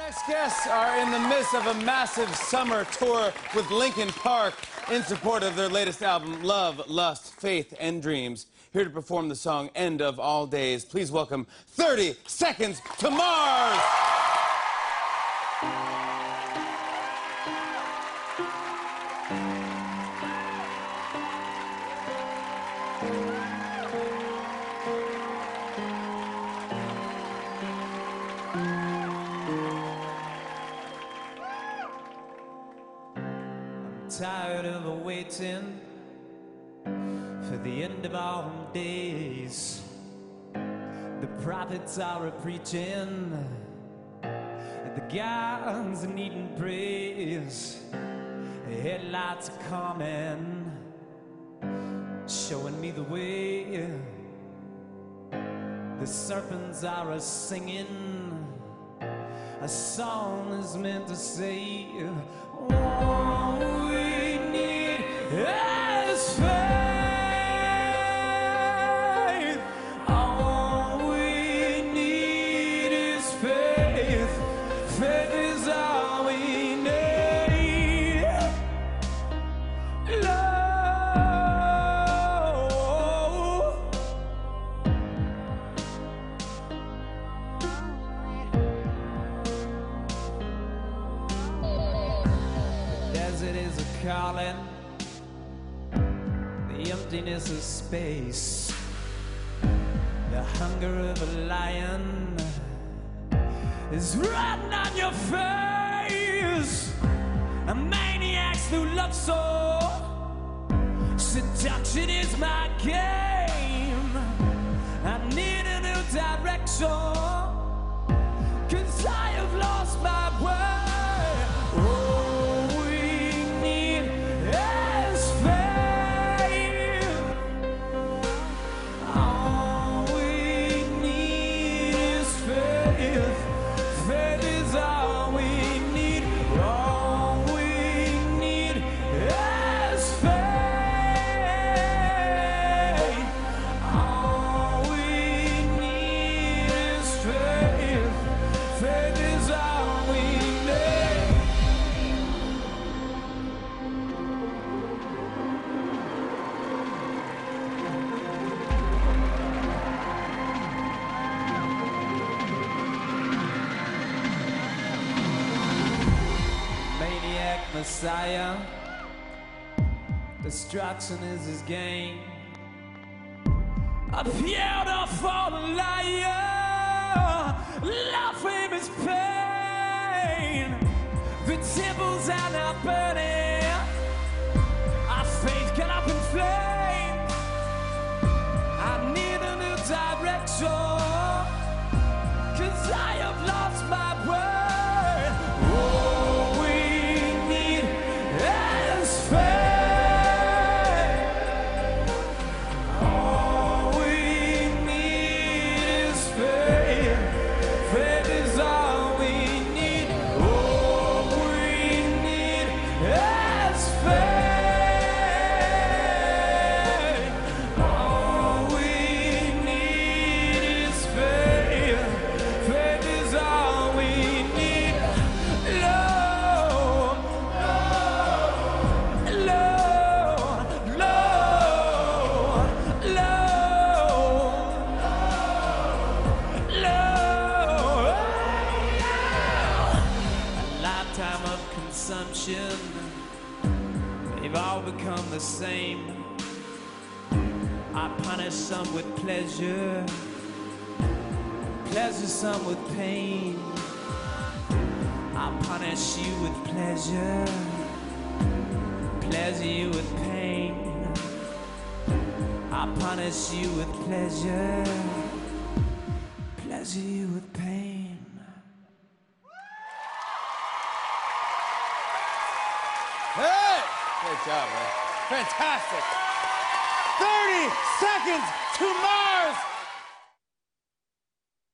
next guests are in the midst of a massive summer tour with Linkin Park in support of their latest album, Love, Lust, Faith, and Dreams. Here to perform the song End of All Days, please welcome 30 Seconds to Mars! Tired of waiting for the end of all days. The prophets are a-preaching, and the gods are needing praise. The headlights are coming, showing me the way. The serpents are a-singing, a song is meant to say, all we need is faith. All we need is faith. Faith is all we need. Love. Desert is a calling, the emptiness of space, the hunger of a lion is written on your face. A maniacs who love so, seduction is my game. I need a new direction, 'cause I have lost my way. Messiah, destruction is his game. A beautiful liar, love, fame is pain. The temples are not burning, our faith get up in flames. I need a new direction, 'cause I have lost my way. They've all become the same. I punish some with pleasure, pleasure some with pain. I punish you with pleasure, pleasure you with pain. I punish you with pleasure, pleasure you with pain. Hey! Great job, man. Fantastic. 30 Seconds to Mars!